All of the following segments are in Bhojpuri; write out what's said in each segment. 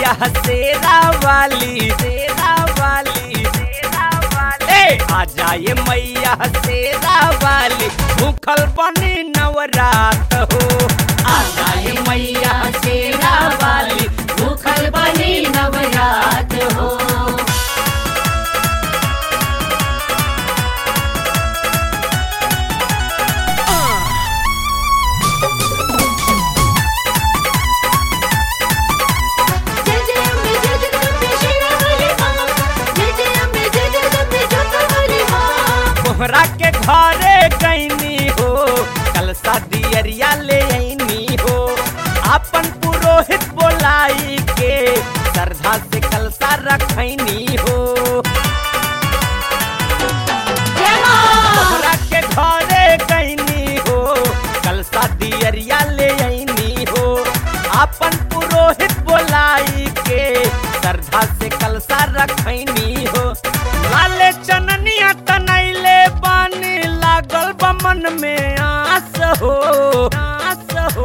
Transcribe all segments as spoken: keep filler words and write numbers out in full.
मैया शेरा वाली शेरा वाली शेरा वाली आ जाए मैया शेरा वाली भूखल बनी नवरात हो। आ जाए मैया शेरा वाली भूखल बनी नवरात हो। तोहरा के घरे गईनी हो कलसा दियरिया ले आईनी हो अपन पुरोहित बोलाई के श्रद्धा से कलसा रखनी हो। तोहरा के घरे गईनी हो कलसा दियरिया ले आईनी हो अपन पुरोहित बोलाई के श्रद्धा से कलसा रखनी हो। लाले चननिया तनैले बानी लागल बा मन में आस हो आस हो।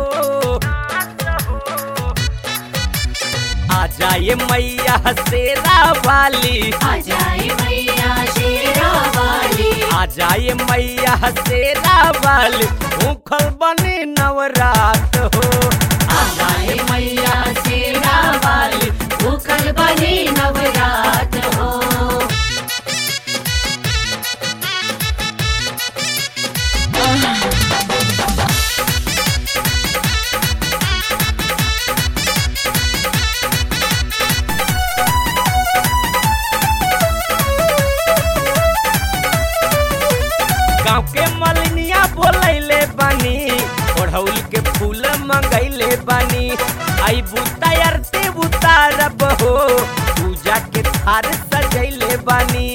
आ जाए मैया शेरा वाली आ जाए मैया शेरा वाली आ जाए मैया शेरा वाली भूखल बनी नवरात हो। आ जाए मैया शेरा वाली भूखल बनी नवरात हो। गाँव के मलिनिया बोलैले बानी ओढ़ौल के फूल मंगैले बानी आई बुता आरती उतारब हो पूजा के थार सजैले बानी।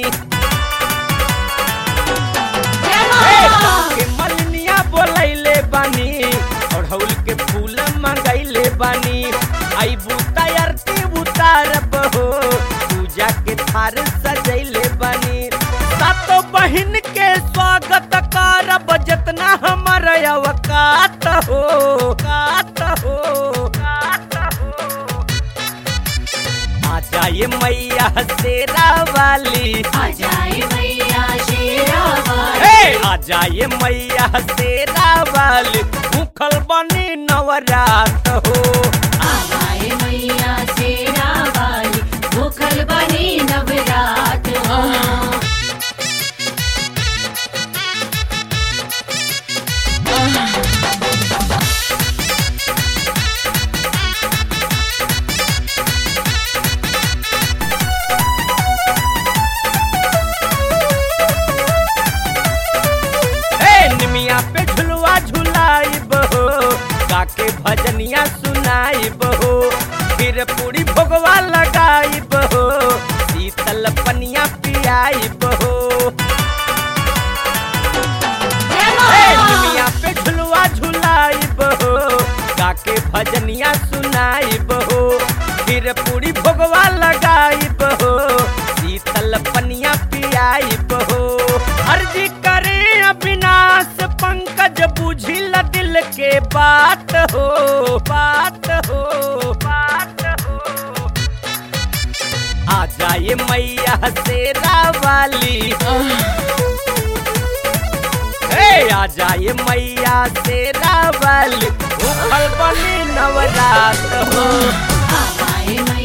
गाँव के मलिनिया बोलैले बानी ओढ़ौल के फूल मंगैले बानी आई बुता आरती उतारब हो पूजा के थार सजैले बानी। सातो बहिन के स्वागत करब जितना हमर अवकात हो कात हो कात हो। आ जाए मैया शेरा वाली आ जाए मैया शेरा वाली आ जाए मैया शेरा वाली भूखल बनी नवरात हो। आ जाए मैया शेरा वाली भूखल बनी नवरात हो। निमिया पे झुलवा झुलाइब हो गाके भजनिया सुनाइब हो फिर पूरी भोगवा लगाइब हो शीतल पनिया पियाइब हो। निमिया पे झुलवा झुलाइब हो गाके भजनिया सुनाइब हो फिर पूरी भोगवा लगाइब हो शीतल पनिया पियाइब हो। अर्जी करे अविनाश पंकज बुझिल दिल के बात हो बात हो बात हो। आ जाए मैया शेरा वाली आ जाए मैया शेरा वाली भूखल बनी नवरात हो। आ जाए